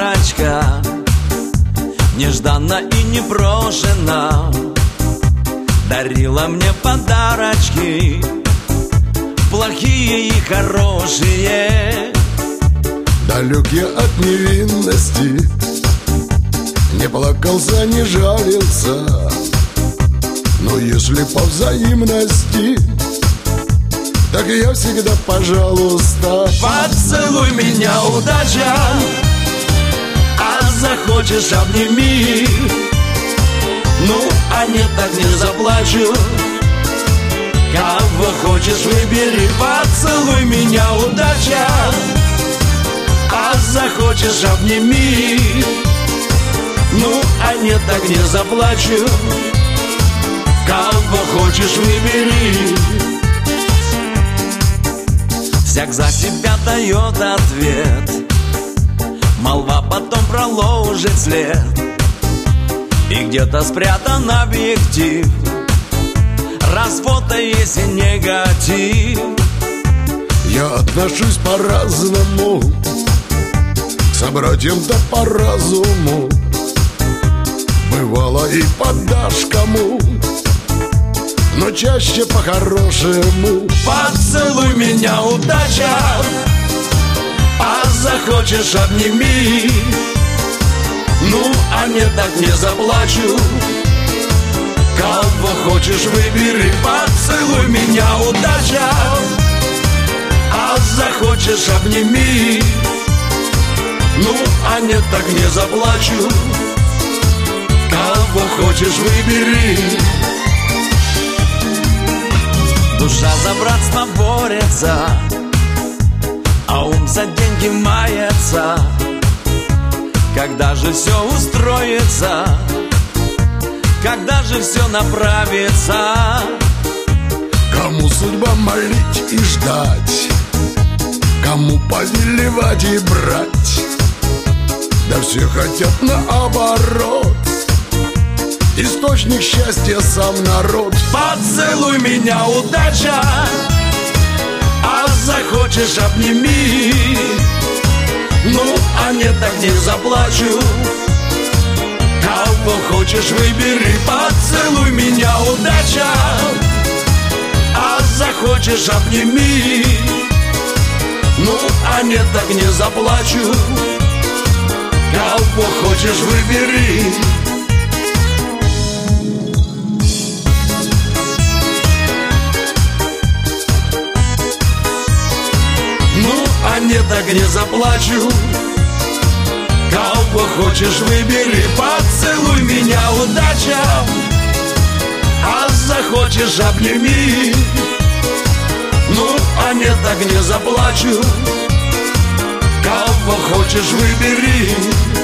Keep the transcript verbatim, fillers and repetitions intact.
парочка, нежданно и непрошено дарила мне подарочки, плохие и хорошие. Далек я от невинности, не плакался, не жалился, но если по взаимности, так я всегда, пожалуйста. Поцелуй меня, удача, а захочешь, обними. Ну, а нет, так не заплачу. Кого хочешь, выбери. Поцелуй меня, удача, а захочешь, обними. Ну, а нет, так не заплачу. Кого хочешь, выбери. Всяк за себя дает ответ, молва потом проложит след, и где-то спрятан объектив, раз фото есть и негатив. Я отношусь по-разному к собратьям-то по разуму, бывало и подашь кому, но чаще по-хорошему. Поцелуй меня, удача, а захочешь, обними. Ну, а нет, так не заплачу. Кого хочешь, выбери. Поцелуй меня, удача, а захочешь, обними. Ну, а нет, так не заплачу. Кого хочешь, выбери. Душа за братство борется, а ум за деньги мается. Когда же все устроится, когда же все направится? Кому судьба молить и ждать, кому повелевать и брать, да все хотят наоборот. Источник счастья сам народ. Поцелуй меня, удача, а захочешь, обними. Ну, а нет, так не заплачу. Кого хочешь, выбери. Поцелуй меня, удача, а захочешь, обними. Ну, а нет, так не заплачу. Кого хочешь, выбери. А нет, так не заплачу. Кого хочешь, выбери. Поцелуй меня, удача, а захочешь, обними. Ну, а нет, так не заплачу. Кого хочешь, выбери.